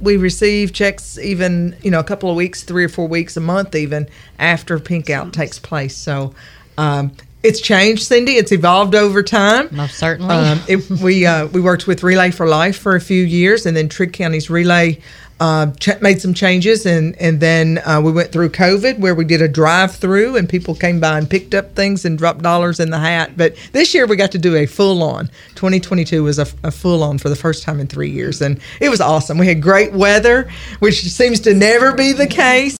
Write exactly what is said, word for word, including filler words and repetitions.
we receive checks even, you know, a couple of weeks, three or four weeks, a month even, after Pink Out takes place. So um, it's changed, Cindy. It's evolved over time. Most certainly. Um, it, we uh, we worked with Relay for Life for a few years, and then Trigg County's Relay uh, ch- made some changes, and and then uh, we went through COVID, where we did a drive-through, and people came by and picked up things and dropped dollars in the hat. But this year we got to do a full-on. twenty twenty-two was a, a full-on for the first time in three years, and it was awesome. We had great weather, which seems to never be the case.